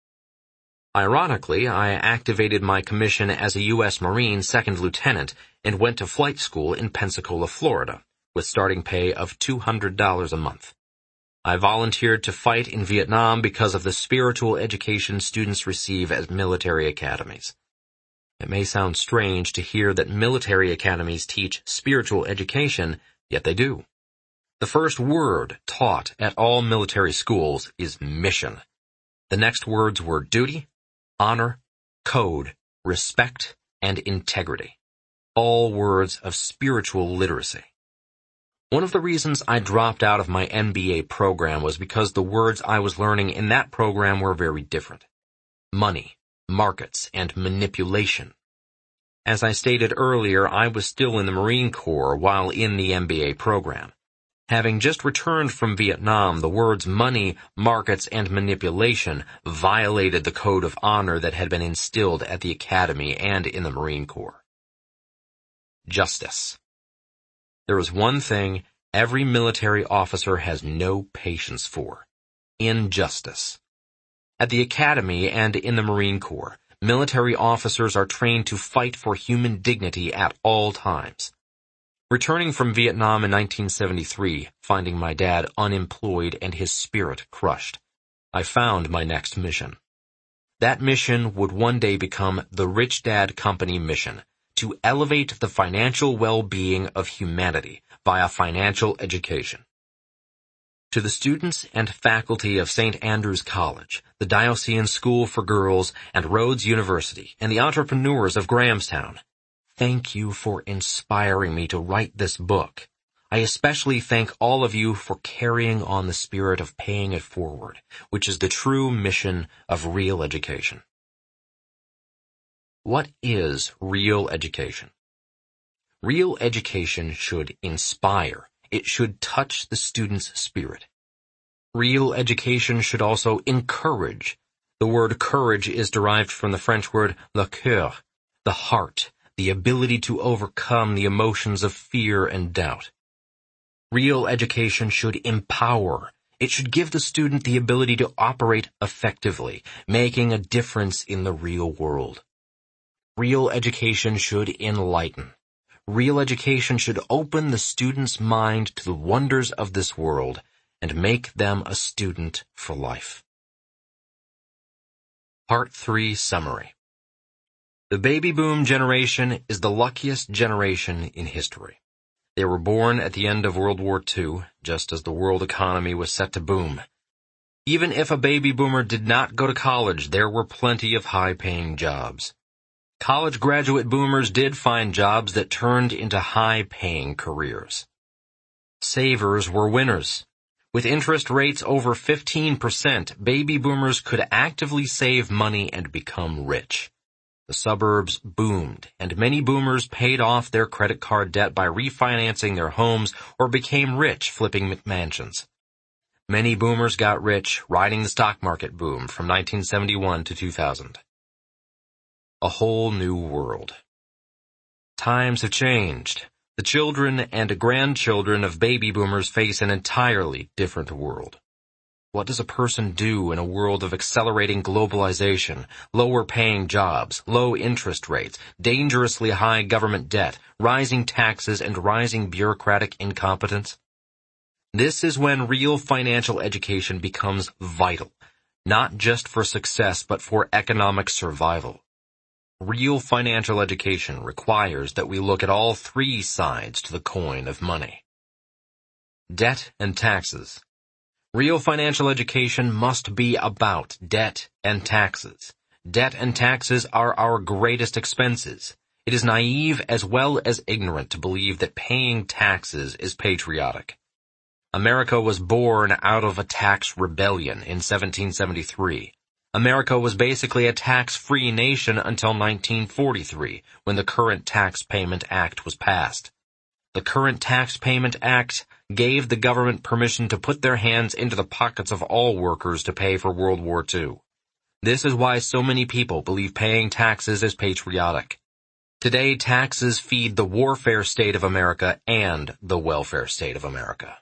Ironically, I activated my commission as a U S Marine second lieutenant and went to flight school in Pensacola, Florida, with starting pay of two hundred dollars a month. I volunteered to fight in Vietnam because of the spiritual education students receive at military academies. It may sound strange to hear that military academies teach spiritual education, yet they do. The first word taught at all military schools is mission. The next words were duty, honor, code, respect, and integrity. All words of spiritual literacy. One of the reasons I dropped out of my M B A program was because the words I was learning in that program were very different. Money, markets, and manipulation. As I stated earlier, I was still in the Marine Corps while in the M B A program. Having just returned from Vietnam, the words money, markets, and manipulation violated the code of honor that had been instilled at the academy and in the Marine Corps. Justice. There is one thing every military officer has no patience for: injustice. At the academy and in the Marine Corps, military officers are trained to fight for human dignity at all times. Returning from Vietnam in nineteen seventy-three, finding my dad unemployed and his spirit crushed, I found my next mission. That mission would one day become the Rich Dad Company mission, to elevate the financial well-being of humanity via financial education. To the students and faculty of Saint Andrew's College, the Diocesan School for Girls, and Rhodes University, and the entrepreneurs of Grahamstown, thank you for inspiring me to write this book. I especially thank all of you for carrying on the spirit of paying it forward, which is the true mission of real education. What is real education? Real education should inspire. It should touch the student's spirit. Real education should also encourage. The word courage is derived from the French word le cœur, the heart, the ability to overcome the emotions of fear and doubt. Real education should empower. It should give the student the ability to operate effectively, making a difference in the real world. Real education should enlighten. Real education should open the student's mind to the wonders of this world and make them a student for life. Part three Summary. The baby boom generation is the luckiest generation in history. They were born at the end of World War Two, just as the world economy was set to boom. Even if a baby boomer did not go to college, there were plenty of high-paying jobs. College graduate boomers did find jobs that turned into high-paying careers. Savers were winners. With interest rates over fifteen percent, baby boomers could actively save money and become rich. The suburbs boomed, and many boomers paid off their credit card debt by refinancing their homes or became rich flipping McMansions. Many boomers got rich riding the stock market boom from nineteen seventy-one to two thousand. A whole new world. Times have changed. The children and grandchildren of baby boomers face an entirely different world. What does a person do in a world of accelerating globalization, lower-paying jobs, low interest rates, dangerously high government debt, rising taxes, and rising bureaucratic incompetence? This is when real financial education becomes vital, not just for success but for economic survival. Real financial education requires that we look at all three sides to the coin of money. Debt and taxes. Real financial education must be about debt and taxes. Debt and taxes are our greatest expenses. It is naive as well as ignorant to believe that paying taxes is patriotic. America was born out of a tax rebellion in seventeen seventy-three. America was basically a tax-free nation until nineteen forty-three, when the Current Tax Payment Act was passed. The Current Tax Payment Act gave the government permission to put their hands into the pockets of all workers to pay for World War Two. This is why so many people believe paying taxes is patriotic. Today, taxes feed the warfare state of America and the welfare state of America.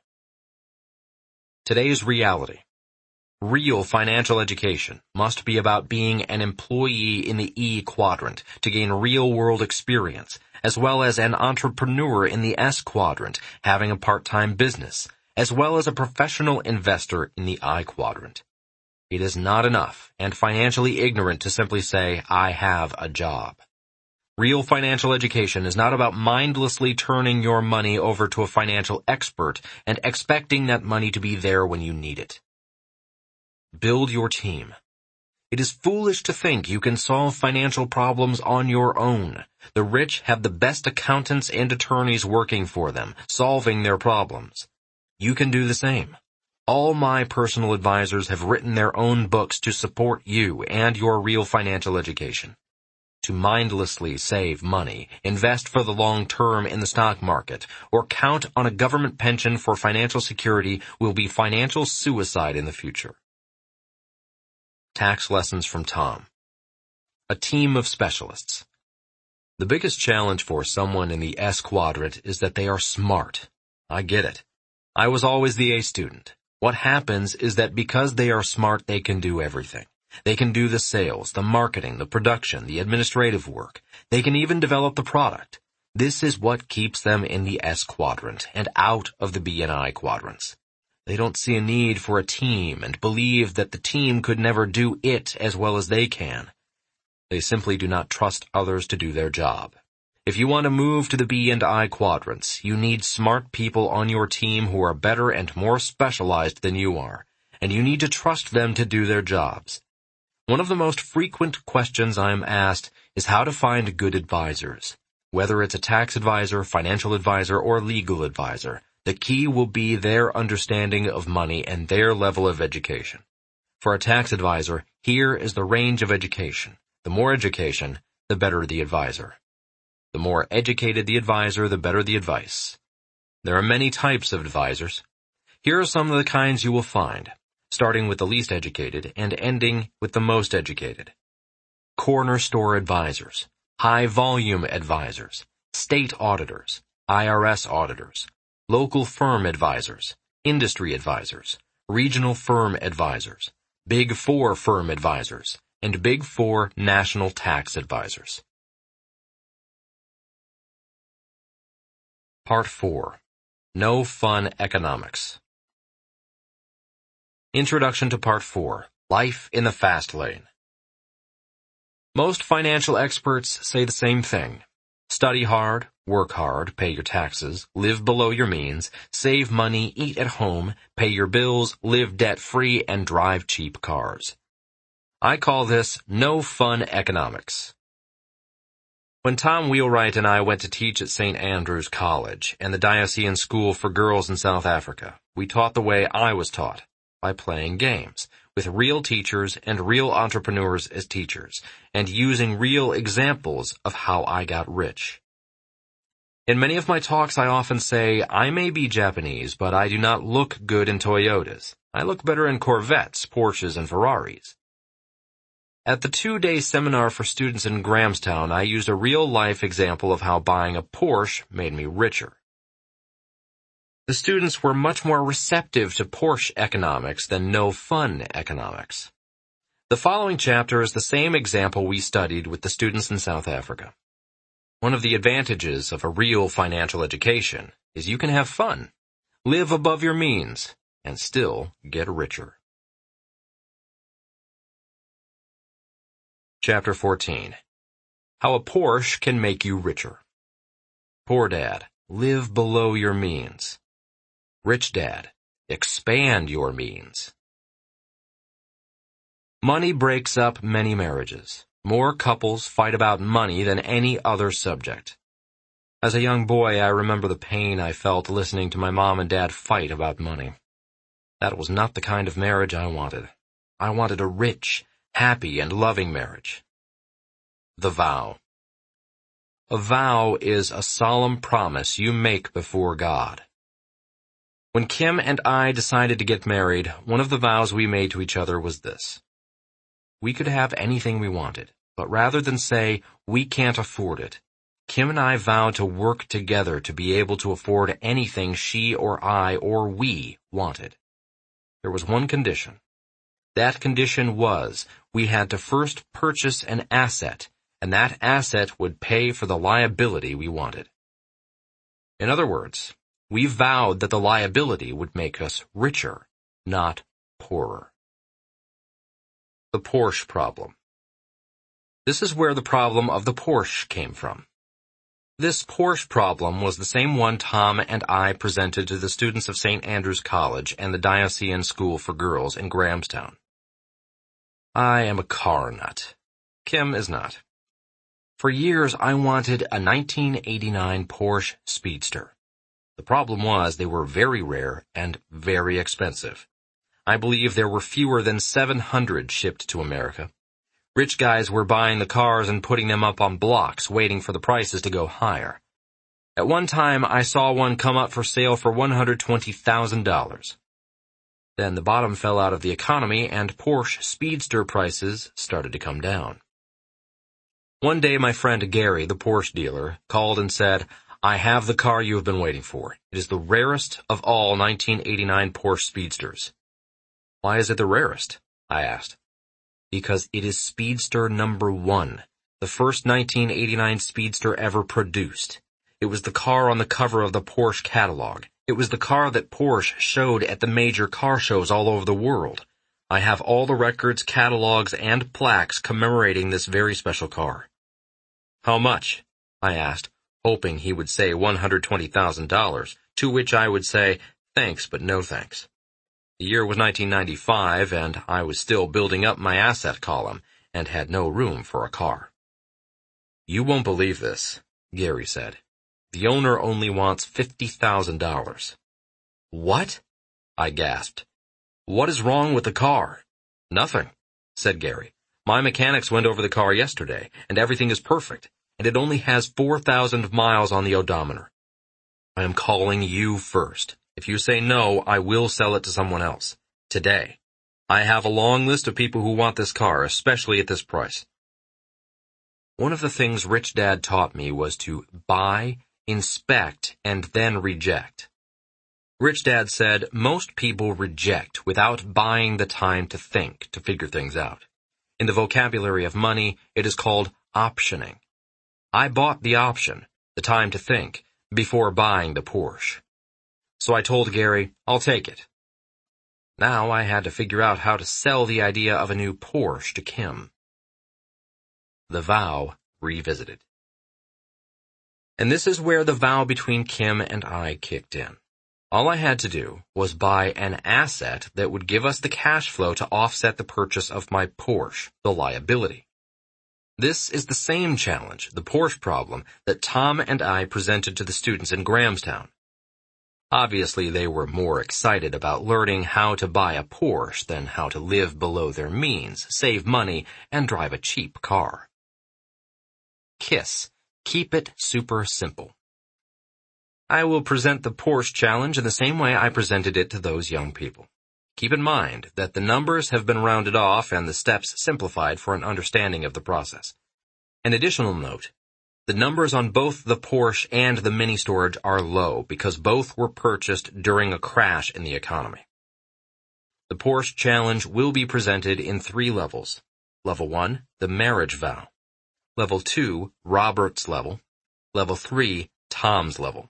Today's reality. Real financial education must be about being an employee in the E quadrant to gain real-world experience, as well as an entrepreneur in the S quadrant, having a part-time business, as well as a professional investor in the I quadrant. It is not enough and financially ignorant to simply say, I have a job. Real financial education is not about mindlessly turning your money over to a financial expert and expecting that money to be there when you need it. Build your team. It is foolish to think you can solve financial problems on your own. The rich have the best accountants and attorneys working for them, solving their problems. You can do the same. All my personal advisors have written their own books to support you and your real financial education. To mindlessly save money, invest for the long term in the stock market, or count on a government pension for financial security will be financial suicide in the future. Tax lessons from Tom. A team of specialists. The biggest challenge for someone in the S quadrant is that they are smart. I get it. I was always the A student. What happens is that because they are smart, they can do everything. They can do the sales, the marketing, the production, the administrative work. They can even develop the product. This is what keeps them in the S quadrant and out of the B and I quadrants. They don't see a need for a team and believe that the team could never do it as well as they can. They simply do not trust others to do their job. If you want to move to the B and I quadrants, you need smart people on your team who are better and more specialized than you are, and you need to trust them to do their jobs. One of the most frequent questions I am asked is how to find good advisors. Whether it's a tax advisor, financial advisor, or legal advisor, the key will be their understanding of money and their level of education. For a tax advisor, here is the range of education. The more education, the better the advisor. The more educated the advisor, the better the advice. There are many types of advisors. Here are some of the kinds you will find, starting with the least educated and ending with the most educated. Corner store advisors, high-volume advisors, state auditors, I R S auditors, local firm advisors, industry advisors, regional firm advisors, Big Four firm advisors, and Big Four national tax advisors. Part four. No Fun Economics. Introduction to Part four. Life in the Fast Lane. Most financial experts say the same thing. Study hard, work hard, pay your taxes, live below your means, save money, eat at home, pay your bills, live debt-free, and drive cheap cars. I call this no fun economics. When Tom Wheelwright and I went to teach at Saint Andrew's College and the Diocesan School for Girls in South Africa, we taught the way I was taught, by playing games, with real teachers and real entrepreneurs as teachers, and using real examples of how I got rich. In many of my talks I often say, I may be Japanese, but I do not look good in Toyotas. I look better in Corvettes, Porsches, and Ferraris. At the two-day seminar for students in Grahamstown, I used a real-life example of how buying a Porsche made me richer. The students were much more receptive to Porsche economics than no-fun economics. The following chapter is the same example we studied with the students in South Africa. One of the advantages of a real financial education is you can have fun, live above your means, and still get richer. Chapter fourteen. How a Porsche can make you richer. Poor Dad, live below your means. Rich Dad, expand your means. Money breaks up many marriages. More couples fight about money than any other subject. As a young boy, I remember the pain I felt listening to my mom and dad fight about money. That was not the kind of marriage I wanted. I wanted a rich, happy, and loving marriage. The vow. A vow is a solemn promise you make before God. When Kim and I decided to get married, one of the vows we made to each other was this. We could have anything we wanted, but rather than say, we can't afford it, Kim and I vowed to work together to be able to afford anything she or I or we wanted. There was one condition. That condition was, we had to first purchase an asset, and that asset would pay for the liability we wanted. In other words, we vowed that the liability would make us richer, not poorer. The Porsche problem. This is where the problem of the Porsche came from. This Porsche problem was the same one Tom and I presented to the students of Saint Andrew's College and the Diocesan School for Girls in Grahamstown. I am a car nut. Kim is not. For years, I wanted a nineteen eighty-nine Porsche Speedster. The problem was they were very rare and very expensive. I believe there were fewer than seven hundred shipped to America. Rich guys were buying the cars and putting them up on blocks, waiting for the prices to go higher. At one time, I saw one come up for sale for one hundred twenty thousand dollars. Then the bottom fell out of the economy and Porsche Speedster prices started to come down. One day my friend Gary, the Porsche dealer, called and said, I have the car you have been waiting for. It is the rarest of all nineteen eighty-nine Porsche Speedsters. Why is it the rarest? I asked. Because it is Speedster number one, the first nineteen eighty-nine Speedster ever produced. It was the car on the cover of the Porsche catalog. It was the car that Porsche showed at the major car shows all over the world. I have all the records, catalogs, and plaques commemorating this very special car. How much? I asked, hoping he would say one hundred twenty thousand dollars, to which I would say, thanks but no thanks. The year was nineteen ninety-five, and I was still building up my asset column, and had no room for a car. You won't believe this, Gary said. The owner only wants fifty thousand dollars. What? I gasped. What is wrong with the car? Nothing, said Gary. My mechanics went over the car yesterday, and everything is perfect, and it only has four thousand miles on the odometer. I am calling you first. If you say no, I will sell it to someone else. Today. I have a long list of people who want this car, especially at this price. One of the things Rich Dad taught me was to buy, inspect, and then reject. Rich Dad said most people reject without buying the time to think, to figure things out. In the vocabulary of money, it is called optioning. I bought the option, the time to think, before buying the Porsche. So I told Gary, I'll take it. Now I had to figure out how to sell the idea of a new Porsche to Kim. The Vow Revisited. And this is where the vow between Kim and I kicked in. All I had to do was buy an asset that would give us the cash flow to offset the purchase of my Porsche, the liability. This is the same challenge, the Porsche problem, that Tom and I presented to the students in Grahamstown. Obviously, they were more excited about learning how to buy a Porsche than how to live below their means, save money, and drive a cheap car. KISS. Keep it super simple. I will present the Porsche challenge in the same way I presented it to those young people. Keep in mind that the numbers have been rounded off and the steps simplified for an understanding of the process. An additional note. The numbers on both the Porsche and the mini storage are low because both were purchased during a crash in the economy. The Porsche challenge will be presented in three levels. Level one, the marriage vow. Level two, Robert's level. Level three, Tom's level.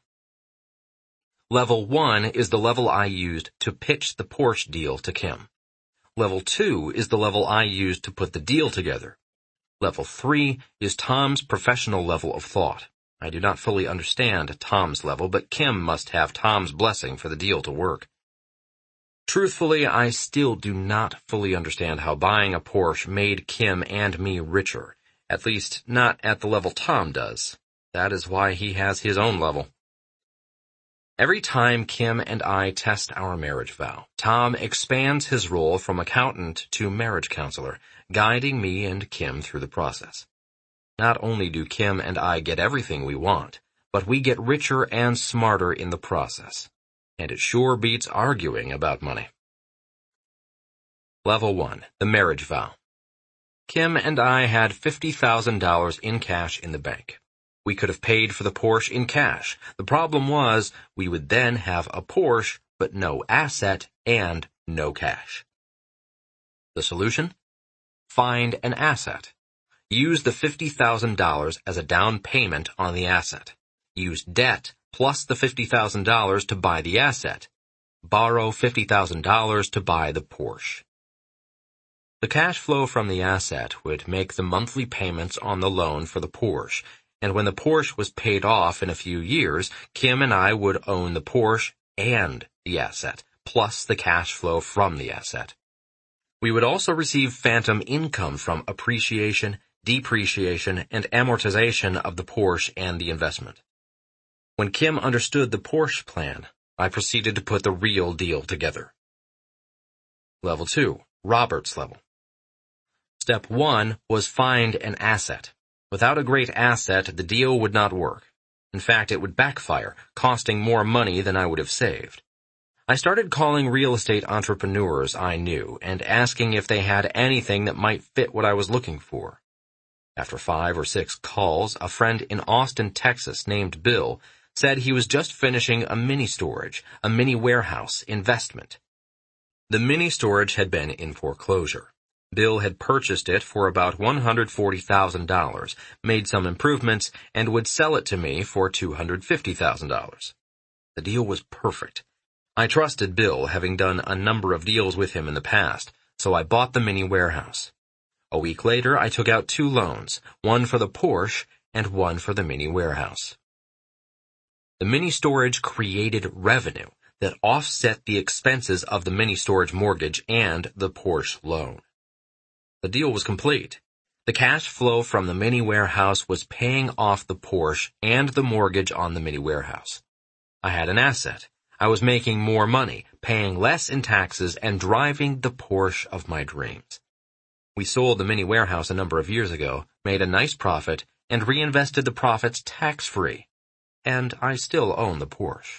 Level one is the level I used to pitch the Porsche deal to Kim. Level two is the level I used to put the deal together. Level three is Tom's professional level of thought. I do not fully understand Tom's level, but Kim must have Tom's blessing for the deal to work. Truthfully, I still do not fully understand how buying a Porsche made Kim and me richer, at least not at the level Tom does. That is why he has his own level. Every time Kim and I test our marriage vow, Tom expands his role from accountant to marriage counselor, guiding me and Kim through the process. Not only do Kim and I get everything we want, but we get richer and smarter in the process. And it sure beats arguing about money. Level one, the marriage vow. Kim and I had fifty thousand dollars in cash in the bank. We could have paid for the Porsche in cash. The problem was, we would then have a Porsche, but no asset and no cash. The solution? Find an asset. Use the fifty thousand dollars as a down payment on the asset. Use debt plus the fifty thousand dollars to buy the asset. Borrow fifty thousand dollars to buy the Porsche. The cash flow from the asset would make the monthly payments on the loan for the Porsche, and when the Porsche was paid off in a few years, Kim and I would own the Porsche and the asset, plus the cash flow from the asset. We would also receive phantom income from appreciation, depreciation, and amortization of the Porsche and the investment. When Kim understood the Porsche plan, I proceeded to put the real deal together. Level two, Robert's level. Step one was find an asset. Without a great asset, the deal would not work. In fact, it would backfire, costing more money than I would have saved. I started calling real estate entrepreneurs I knew and asking if they had anything that might fit what I was looking for. After five or six calls, a friend in Austin, Texas, named Bill, said he was just finishing a mini storage, a mini warehouse investment. The mini storage had been in foreclosure. Bill had purchased it for about one hundred forty thousand dollars, made some improvements, and would sell it to me for two hundred fifty thousand dollars. The deal was perfect. I trusted Bill, having done a number of deals with him in the past, so I bought the mini warehouse. A week later, I took out two loans, one for the Porsche and one for the mini warehouse. The mini-storage created revenue that offset the expenses of the mini-storage mortgage and the Porsche loan. The deal was complete. The cash flow from the mini warehouse was paying off the Porsche and the mortgage on the mini warehouse. I had an asset. I was making more money, paying less in taxes, and driving the Porsche of my dreams. We sold the mini warehouse a number of years ago, made a nice profit, and reinvested the profits tax-free. And I still own the Porsche.